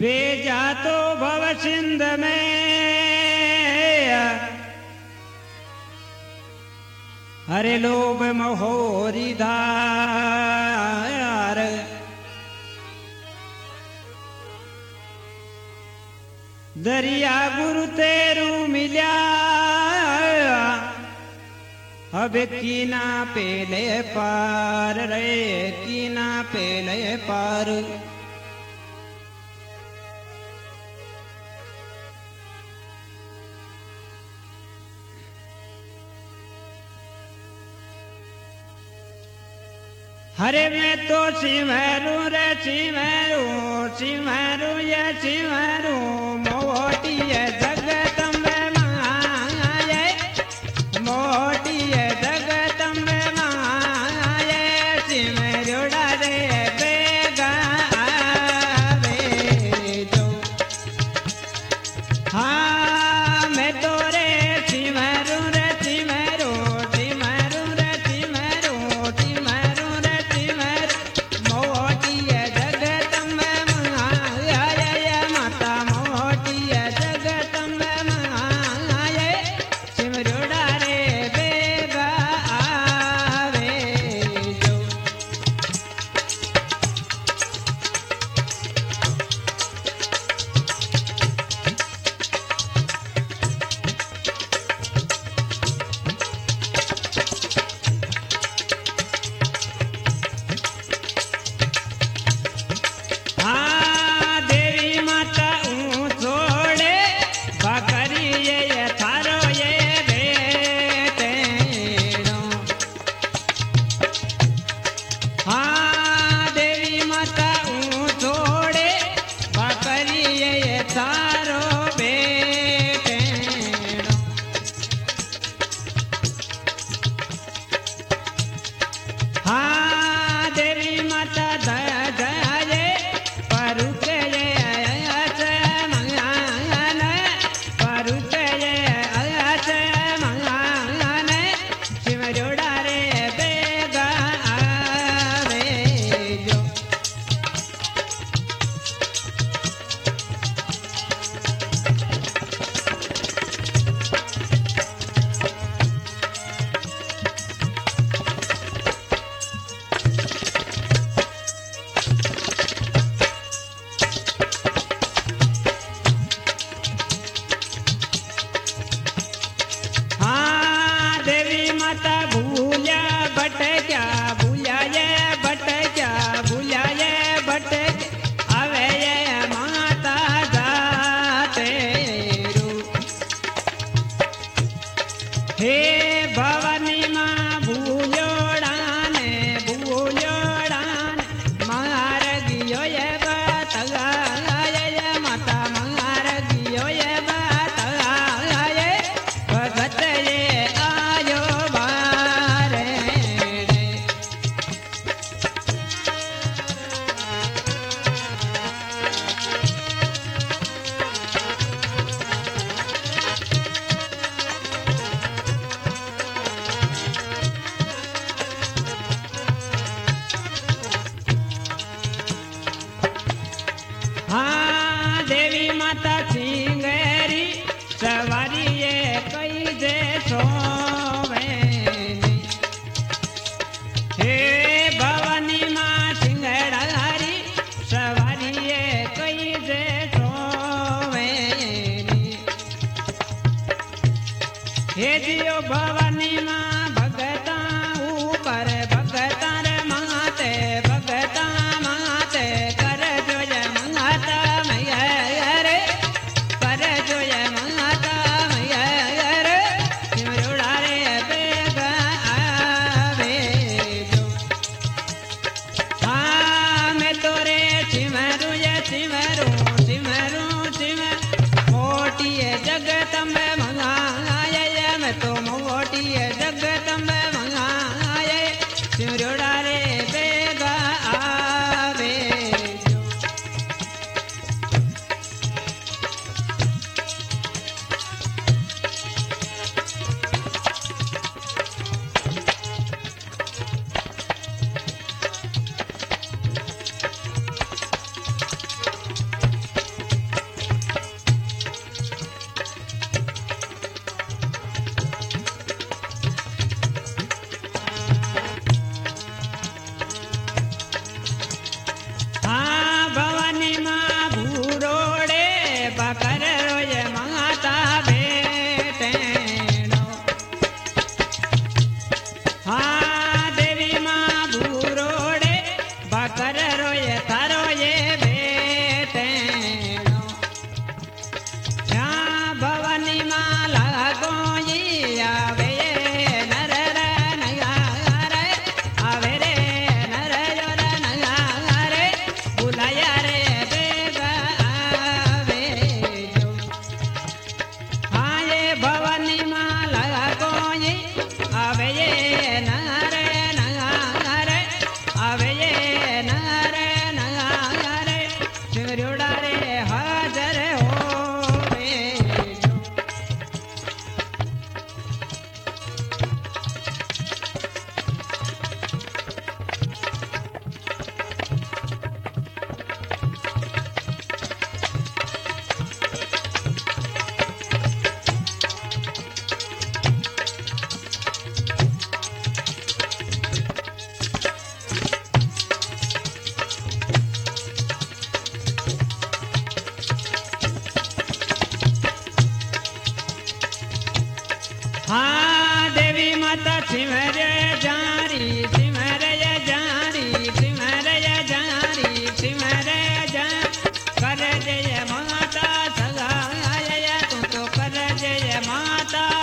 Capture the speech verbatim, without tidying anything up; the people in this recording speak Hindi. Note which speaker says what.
Speaker 1: भेजा तो भव सिंध में हरे लोभ मोहोरी धार दरिया गुरु तेरू मिल्या अब कीना पेले पार रे कीना पेले पार हरे मैं तो सिमरू रे सिमरू सिमरू ये सिमरू मोटी है जगदम्बे माये मोटी है जगदम्बे माये सिमरूड़ा रे बेगा आवे जो हाँ मैं तो रे सिमरू रे सिमरू सिमरू रे सिमरू सिमरू हाँ देवी माता सिंगेरी सवारी ये कई जे सोवेनी हे भवानी माँ सिंगड़ारी सवारी ये कई जे सोवेनी हे जियो भवानी माँ भगता ऊपर भगता रे माते भगता माते कर जो जय मंगाता मैया रे कर जो जय मंगाता मैया रे सिमरोड़ा रे बेगा आवे जो हाँ मैं तोरे सिमरू ये सिमरू सिमरू सिमर मोटी है जगत में मंगा मैं तो मोटी है जग हाँ देवी माता सिमरे जारी सिमरे जारी सिमरे जारी सिमरे जा कर जय माता सगाया तू तो कर जय माता